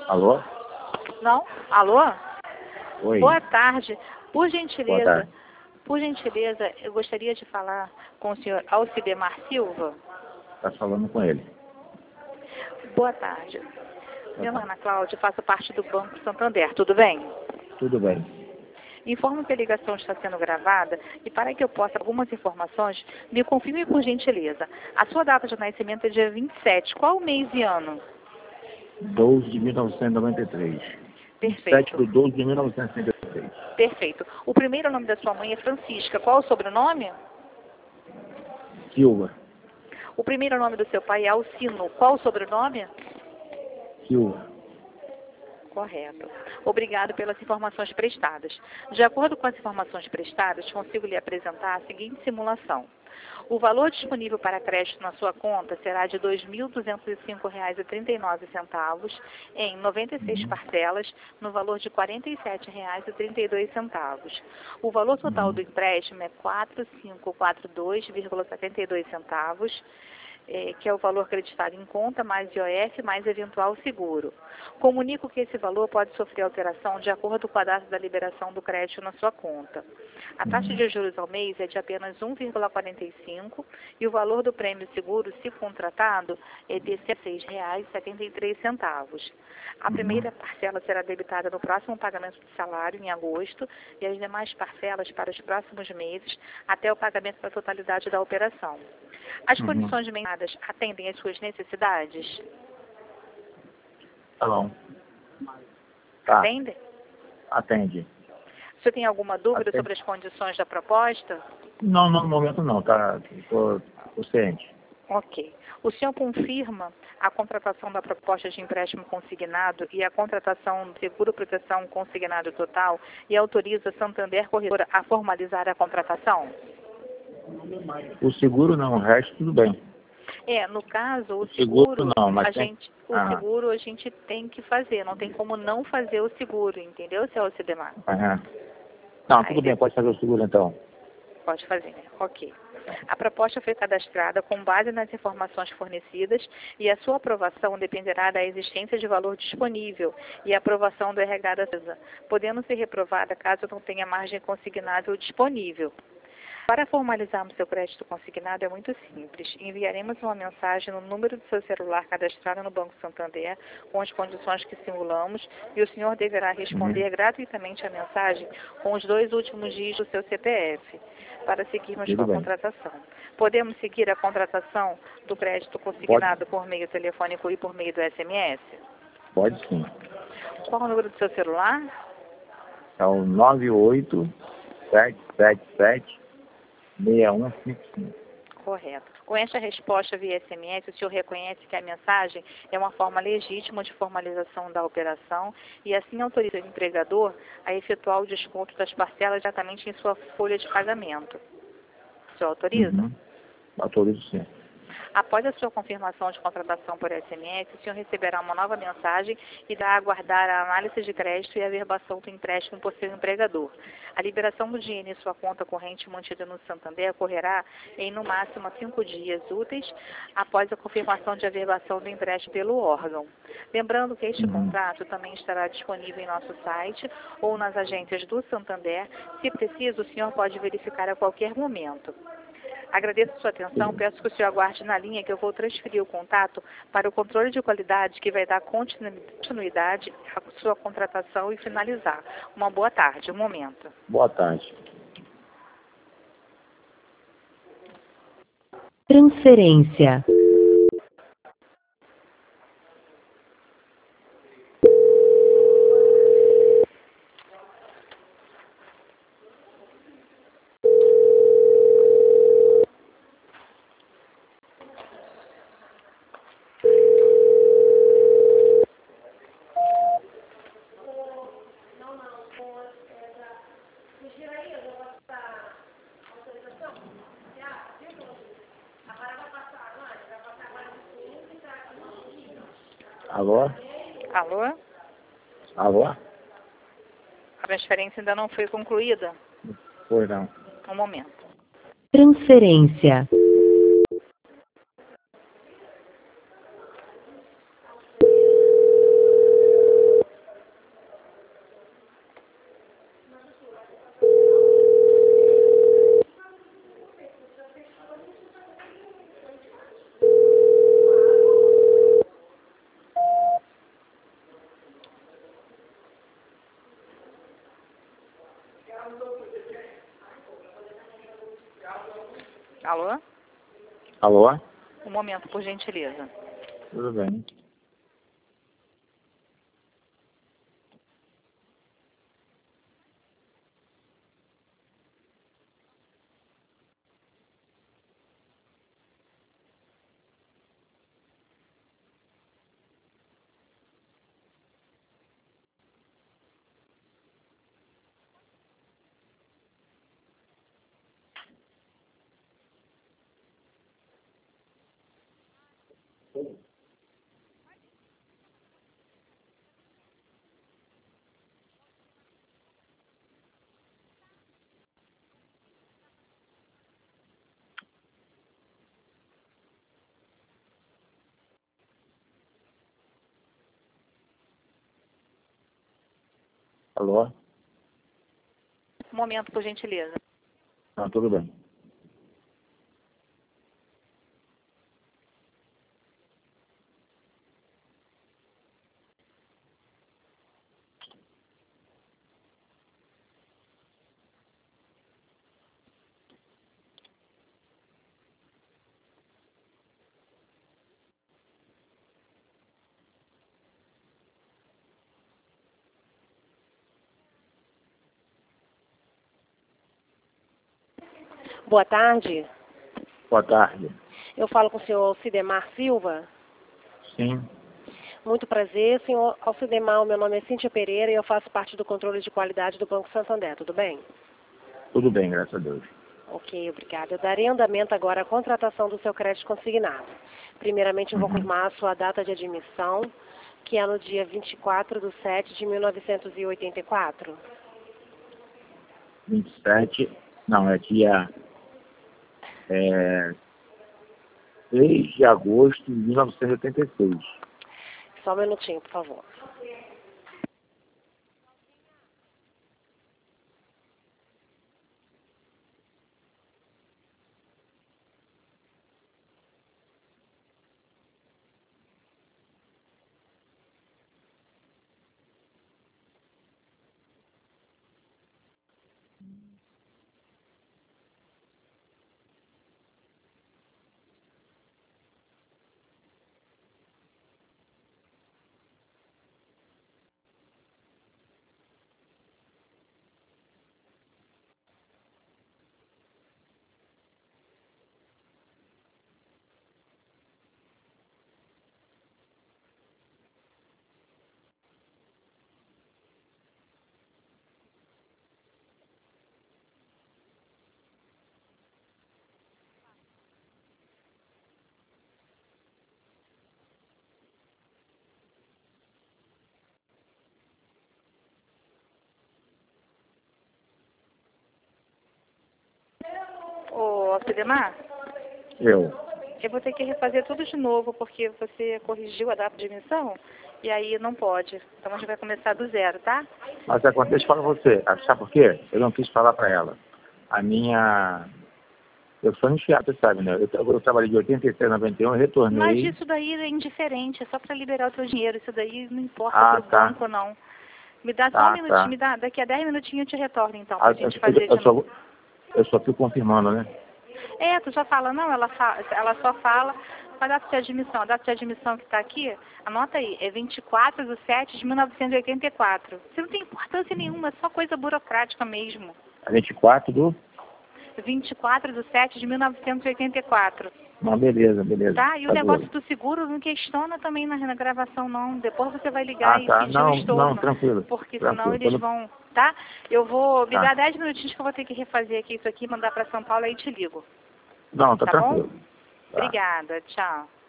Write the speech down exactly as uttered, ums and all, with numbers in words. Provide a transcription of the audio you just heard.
Alô? Não? Alô? Oi. Boa tarde. Por Boa gentileza, tarde. por gentileza, eu gostaria de falar com o senhor Alcidemar Silva. Está falando com ele. Boa tarde. Meu nome é Ana Cláudia, faço parte do Banco Santander. Tudo bem? Tudo bem. Informo que a ligação está sendo gravada e para que eu possa algumas informações, me confirme por gentileza. A sua data de nascimento é dia vinte e sete. Qual mês e ano? doze de mil novecentos e noventa e três. Perfeito. sete de doze de mil novecentos e noventa e três. Perfeito. O primeiro nome da sua mãe é Francisca. Qual o sobrenome? Silva. O primeiro nome do seu pai é Alcino. Qual o sobrenome? Silva. Correto. Obrigado pelas informações prestadas. De acordo com as informações prestadas, consigo lhe apresentar a seguinte simulação. O valor disponível para crédito na sua conta será de dois mil duzentos e cinco reais e trinta e nove centavos em noventa e seis Uhum. parcelas no valor de quarenta e sete reais e trinta e dois centavos. O valor total Uhum. do empréstimo é quatro mil quinhentos e quarenta e dois vírgula setenta e dois centavos. É, que é o valor creditado em conta, mais I O F, mais eventual seguro. Comunico que esse valor pode sofrer alteração de acordo com a data da liberação do crédito na sua conta. A taxa de juros ao mês é de apenas um vírgula quarenta e cinco e o valor do prêmio seguro, se contratado, é de seis reais e setenta e três centavos. A primeira parcela será debitada no próximo pagamento de salário, em agosto, e as demais parcelas para os próximos meses, até o pagamento da totalidade da operação. As Uhum. condições mencionadas atendem às suas necessidades? Tá bom. Tá. Atendem? Atende. O senhor tem alguma dúvida Atende. sobre as condições da proposta? Não, não, no momento não. Tá. Tô, tô ciente. Ok. O senhor confirma a contratação da proposta de empréstimo consignado e a contratação do seguro-proteção consignado total e autoriza a Santander Corretora a formalizar a contratação? O seguro não, o resto tudo bem. É, no caso, o O seguro seguro, não, mas a tem- gente, o Ah. seguro a gente tem que fazer, não tem como não fazer o seguro, entendeu, seu Alcidemar? Aham. Não, Aí tudo bem, ele- pode fazer o seguro então. Pode fazer, né? Ok. A proposta foi cadastrada com base nas informações fornecidas e a sua aprovação dependerá da existência de valor disponível e a aprovação do R H da CESA, podendo ser reprovada caso não tenha margem consignável disponível. Para formalizarmos seu crédito consignado é muito simples. Enviaremos uma mensagem no número do seu celular cadastrado no Banco Santander com as condições que simulamos e o senhor deverá responder Uhum. gratuitamente a mensagem com os dois últimos dígitos do seu C P F para seguirmos Tudo com a bem. contratação. Podemos seguir a contratação do crédito consignado por meio telefônico e por meio do S M S? Pode sim. Qual o número do seu celular? É o nove oito sete sete sete seis um cinco cinco. Correto. Com esta resposta via S M S, o senhor reconhece que a mensagem é uma forma legítima de formalização da operação e assim autoriza o empregador a efetuar o desconto das parcelas diretamente em sua folha de pagamento. O senhor autoriza? Uhum. Autorizo sim. Após a sua confirmação de contratação por S M S, o senhor receberá uma nova mensagem e irá aguardar a análise de crédito e a averbação do empréstimo por seu empregador. A liberação do dinheiro em sua conta corrente mantida no Santander ocorrerá em, no máximo, cinco dias úteis após a confirmação de averbação do empréstimo pelo órgão. Lembrando que este Uhum. contrato também estará disponível em nosso site ou nas agências do Santander. Se preciso, o senhor pode verificar a qualquer momento. Agradeço a sua atenção, peço que o senhor aguarde na linha que eu vou transferir o contato para o controle de qualidade que vai dar continuidade à sua contratação e finalizar. Uma boa tarde, um momento. Boa tarde. Transferência. Alô? Alô? Alô? A transferência ainda não foi concluída? Pois não. Um momento. Transferência. Alô? Alô? Um momento, por gentileza. Tudo bem. Alô? Um momento, por gentileza. Não, tudo bem. Boa tarde. Boa tarde. Eu falo com o senhor Alcidemar Silva. Sim. Muito prazer, senhor Alcidemar. O meu nome é Cíntia Pereira e eu faço parte do controle de qualidade do Banco Santander. Tudo bem? Tudo bem, graças a Deus. Ok, obrigada. Eu darei andamento agora à contratação do seu crédito consignado. Primeiramente, eu vou Uhum. confirmar a sua data de admissão, que é no dia vinte e quatro de setembro de mil novecentos e oitenta e quatro. vinte e sete, não, é dia é, seis de agosto de mil novecentos e oitenta e seis. Só um minutinho, por favor. Ô, Alcidemar, Eu. eu vou ter que refazer tudo de novo, porque você corrigiu a data de emissão e aí não pode. Então a gente vai começar do zero, tá? Mas acontece para você. Ah, sabe por quê? Eu não quis falar para ela. A minha... Eu sou enfiado, você sabe, né? Eu, eu trabalhei de oitenta e seis a noventa e um, eu retornei... Mas isso daí é indiferente, é só para liberar o seu dinheiro. Isso daí não importa Ah, pro tá. banco, não. Me dá só Ah, um minutinho, tá. me dá, daqui a dez minutinhos eu te retorno, então, Ah, pra gente eu, fazer eu, de novo. só, eu só fico confirmando, né? É, tu só fala, não, ela, fa ela só fala com a data de admissão. A data de admissão que está aqui, anota aí, é vinte e quatro de setembro de mil novecentos e oitenta e quatro. Isso não tem importância nenhuma, é só coisa burocrática mesmo. A vinte e quatro do... vinte e quatro de setembro de mil novecentos e oitenta e quatro. Não, beleza, beleza. Tá? E o Tá negócio doido. do seguro não questiona também na, na gravação, não. Depois você vai ligar Ah, e tá. pedir Não, o estorno. não, tranquilo. Porque senão Tranquilo. eles Quando... vão, tá? Eu vou, me Ah. dá dez minutinhos que eu vou ter que refazer aqui isso aqui, mandar para São Paulo, aí te ligo. Não, tá, Tá bom? tranquilo. Tá. Obrigada, tchau.